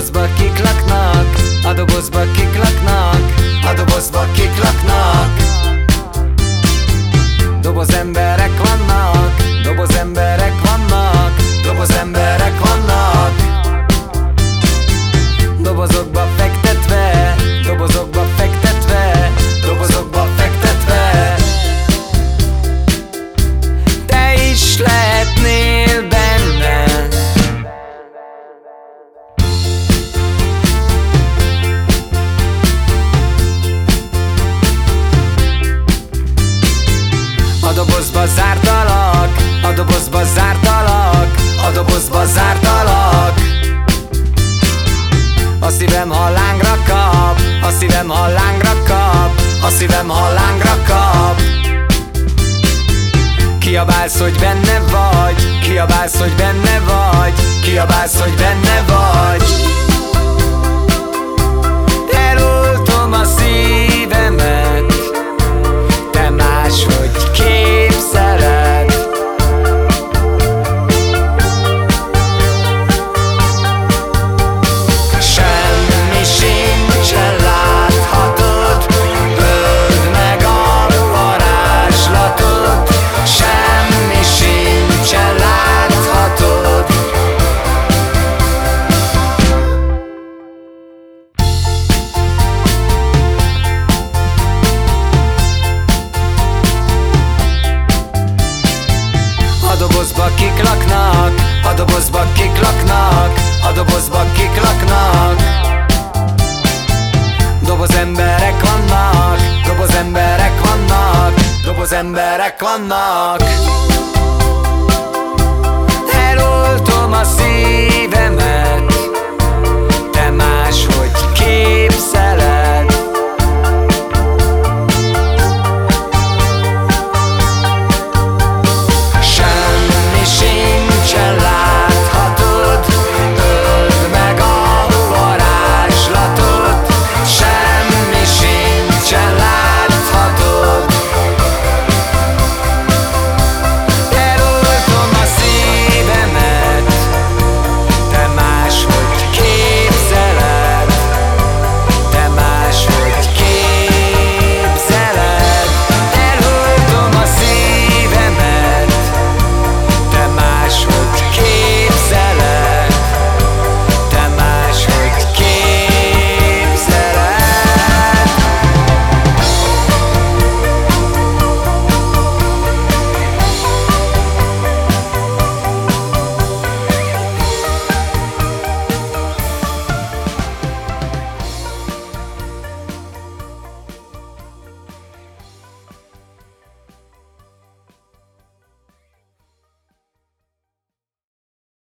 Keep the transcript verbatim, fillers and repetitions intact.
dobozba kik laknak, a dobozba kik laknak, a dobozba kik laknak. Doboz emberek vannak, doboz emberek vannak, doboz emberek vannak. Dobozokba fektetve, dobozokba fektetve, dobozokba fektetve. Te is lehetnél benne. A dobozba zártalak, a dobozba zártalak, a dobozba zártalak. A szívem ha lángra kap, a szívem ha lángra kap, a szívem ha lángra kap. Kiabálsz, hogy benne vagy, kiabálsz, hogy benne vagy, kiabálsz, hogy benne vagy. Eloltom a szívemet, te máshogy képzeled. Semmi sincsen, láthatod, öld meg a varázslatot. Semmi sincsen, láthatod. A dobozba kik laknak, a dobozba kik laknak, a dobozba kik laknak. Doboz emberek vannak, doboz emberek vannak, doboz emberek vannak. Eloltom a szív